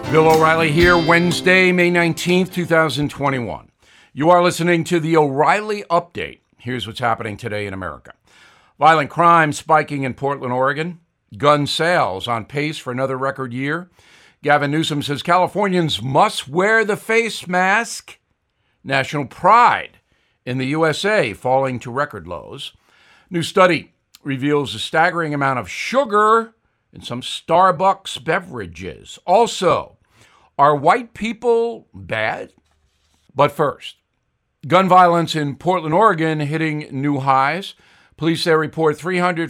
Bill O'Reilly here, Wednesday, May 19th, 2021. You are listening to the O'Reilly Update. Here's what's happening today in America. Violent crime spiking in Portland, Oregon. Gun sales on pace for another record year. Gavin Newsom says Californians must wear the face mask. National pride in the USA falling to record lows. New study reveals a staggering amount of sugar in some Starbucks beverages. Also, are white people bad? But first, gun violence in Portland, Oregon hitting new highs. Police there report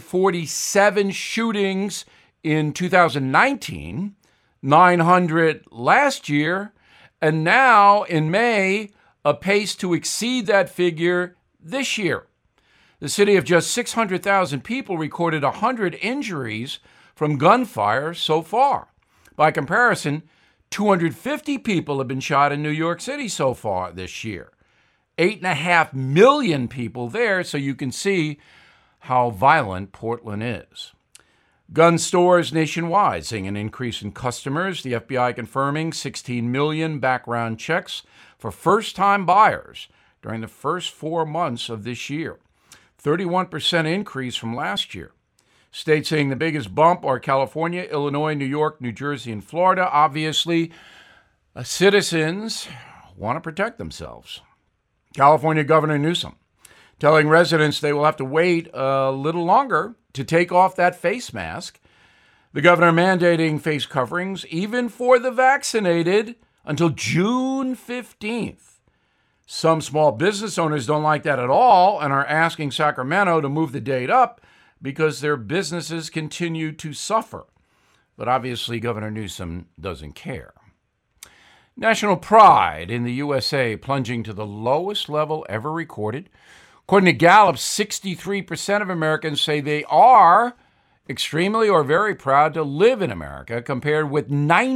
347 shootings in 2019, 900 last year, and now in May, a pace to exceed that figure this year. The city of just 600,000 people recorded 100 injuries from gunfire so far. By comparison, 250 people have been shot in New York City so far this year. 8.5 million people there, so you can see how violent Portland is. Gun stores nationwide seeing an increase in customers. The FBI confirming 16 million background checks for first-time buyers during the first 4 months of this year. 31% increase from last year. States seeing the biggest bump are California, Illinois, New York, New Jersey, and Florida. Obviously, citizens want to protect themselves. California Governor Newsom telling residents they will have to wait a little longer to take off that face mask. The governor mandating face coverings, even for the vaccinated, until June 15th. Some small business owners don't like that at all and are asking Sacramento to move the date up because their businesses continue to suffer. But obviously, Governor Newsom doesn't care. National pride in the USA plunging to the lowest level ever recorded. According to Gallup, 63% of Americans say they are extremely or very proud to live in America, compared with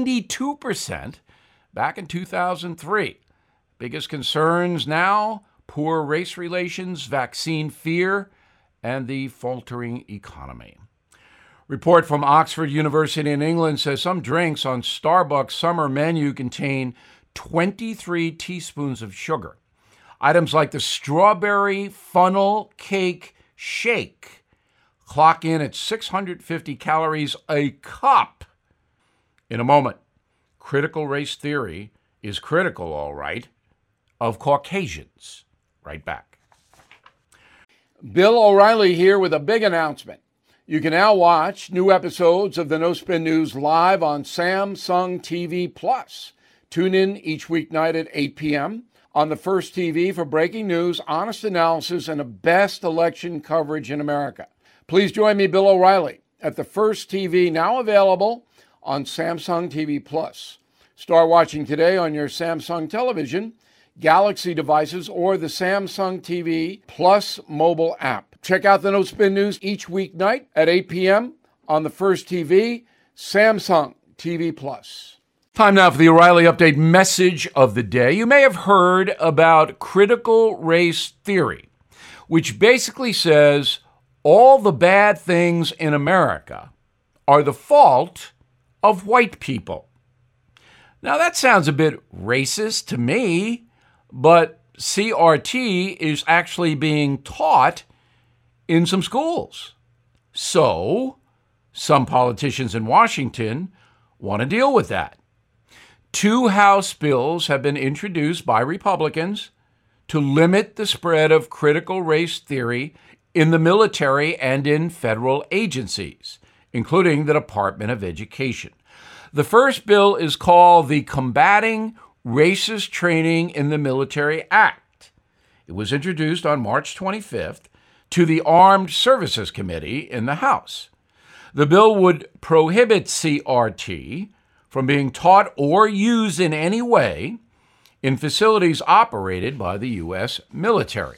92% back in 2003. Biggest concerns now, poor race relations, vaccine fear, and the faltering economy. Report from Oxford University in England says some drinks on Starbucks summer menu contain 23 teaspoons of sugar. Items like the strawberry funnel cake shake clock in at 650 calories a cup. In a moment, critical race theory is critical, all right, of Caucasians. Right back. Bill O'Reilly here with a big announcement. You can now watch new episodes of the No Spin News live on Samsung TV Plus. Tune in each weeknight at 8 p.m. on the First TV for breaking news, honest analysis, and the best election coverage in America. Please join me, Bill O'Reilly, at the First TV, now available on Samsung TV Plus. Start watching today on your Samsung television, Galaxy devices, or the Samsung TV Plus mobile app. Check out the No Spin News each weeknight at 8 p.m. on the First TV, Samsung TV Plus. Time now for the O'Reilly Update message of the day. You may have heard about critical race theory, which basically says all the bad things in America are the fault of white people. Now, that sounds a bit racist to me, but CRT is actually being taught in some schools. So, some politicians in Washington want to deal with that. 2 House bills have been introduced by Republicans to limit the spread of critical race theory in the military and in federal agencies, including the Department of Education. The first bill is called the Combating Racist Training in the Military Act. It was introduced on March 25th to the Armed Services Committee in the House. The bill would prohibit CRT from being taught or used in any way in facilities operated by the U.S. military.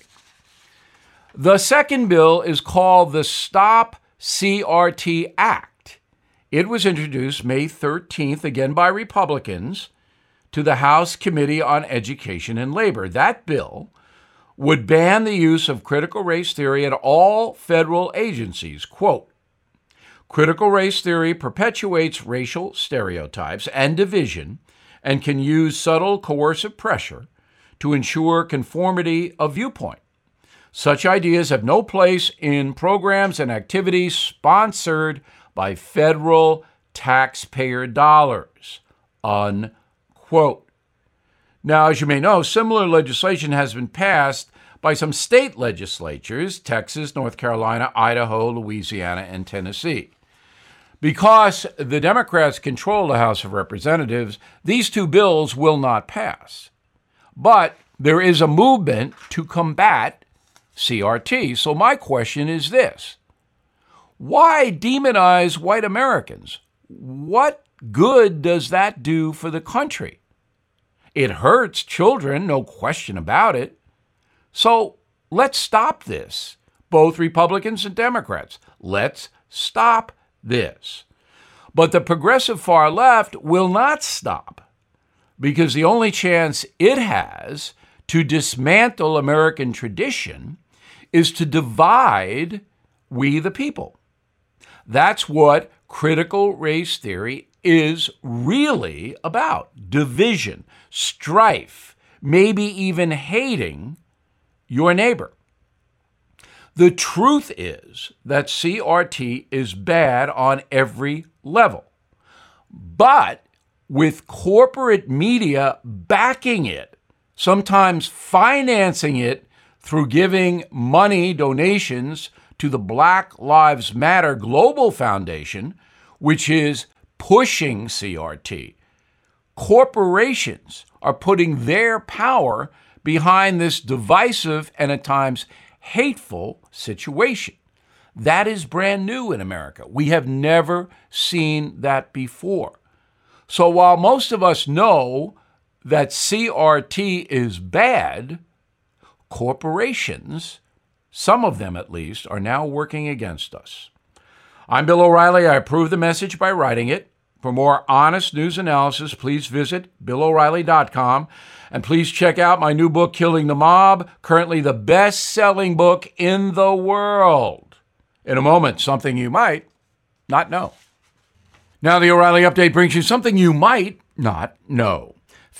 The second bill is called the Stop CRT Act. It was introduced May 13th, again by Republicans, to the House Committee on Education and Labor. That bill would ban the use of critical race theory at all federal agencies. Quote, Critical race theory perpetuates racial stereotypes and division and can use subtle coercive pressure to ensure conformity of viewpoint. Such ideas have no place in programs and activities sponsored by federal taxpayer dollars, unquote. Now, as you may know, similar legislation has been passed by some state legislatures, Texas, North Carolina, Idaho, Louisiana, and Tennessee. Because the Democrats control the House of Representatives, these two bills will not pass. But there is a movement to combat CRT. So my question is this: why demonize white Americans? What good does that do for the country? It hurts children, no question about it. So let's stop this, both Republicans and Democrats. Let's stop this. But the progressive far left will not stop, because the only chance it has to dismantle American tradition is to divide we the people. That's what critical race theory is really about: division, strife, maybe even hating your neighbor. The truth is that CRT is bad on every level. But with corporate media backing it, sometimes financing it through giving money, donations to the Black Lives Matter Global Foundation, which is pushing CRT, corporations are putting their power behind this divisive and at times hateful situation. That is brand new in America. We have never seen that before. So while most of us know that CRT is bad, corporations, some of them at least, are now working against us. I'm Bill O'Reilly. I approve the message by writing it. For more honest news analysis, please visit BillO'Reilly.com. And please check out my new book, Killing the Mob, currently the best-selling book in the world. In a moment, something you might not know. Now, the O'Reilly Update brings you something you might not know.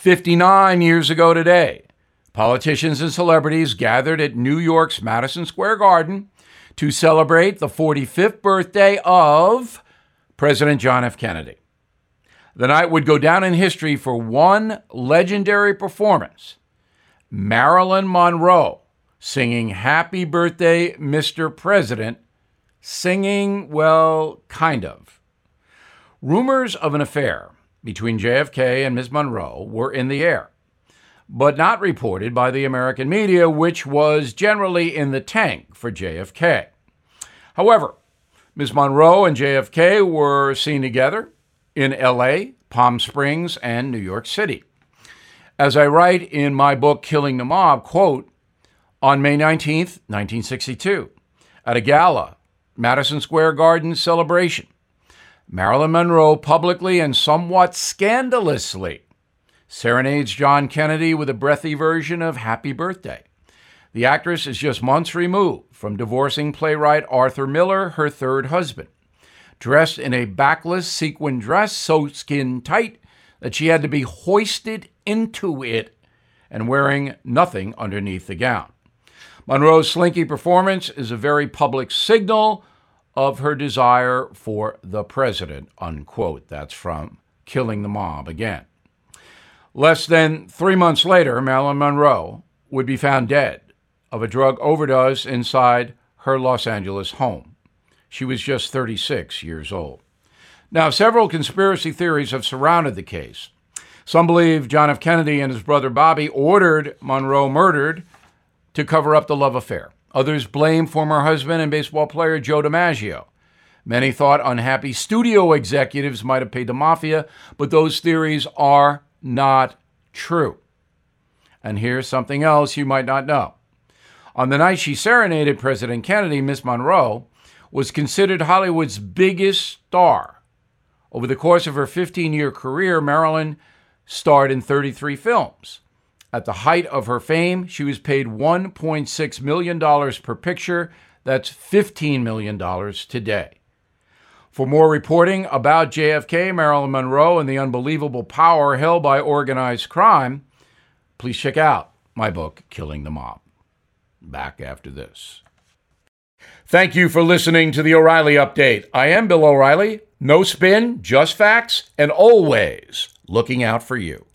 59 years ago today, politicians and celebrities gathered at New York's Madison Square Garden to celebrate the 45th birthday of President John F. Kennedy. The night would go down in history for one legendary performance: Marilyn Monroe singing Happy Birthday, Mr. President, singing, well, kind of. Rumors of an affair between JFK and Ms. Monroe were in the air, but not reported by the American media, which was generally in the tank for JFK. However, Ms. Monroe and JFK were seen together in LA, Palm Springs, and New York City. As I write in my book, Killing the Mob, quote, on May 19th, 1962, at a gala, Madison Square Garden celebration, Marilyn Monroe publicly and somewhat scandalously serenades John Kennedy with a breathy version of Happy Birthday. The actress is just months removed from divorcing playwright Arthur Miller, her third husband. Dressed in a backless sequin dress so skin-tight that she had to be hoisted into it and wearing nothing underneath the gown. Monroe's slinky performance is a very public signal of her desire for the president, unquote. That's from Killing the Mob again. Less than 3 months later, Marilyn Monroe would be found dead of a drug overdose inside her Los Angeles home. She was just 36 years old. Now, several conspiracy theories have surrounded the case. Some believe John F. Kennedy and his brother Bobby ordered Monroe murdered to cover up the love affair. Others blame former husband and baseball player Joe DiMaggio. Many thought unhappy studio executives might have paid the mafia, but those theories are not true. And here's something else you might not know. On the night she serenaded President Kennedy, Miss Monroe was considered Hollywood's biggest star. Over the course of her 15-year career, Marilyn starred in 33 films. At the height of her fame, she was paid $1.6 million per picture. That's $15 million today. For more reporting about JFK, Marilyn Monroe, and the unbelievable power held by organized crime, please check out my book, Killing the Mob. Back after this. Thank you for listening to the O'Reilly Update. I am Bill O'Reilly. No spin, just facts, and always looking out for you.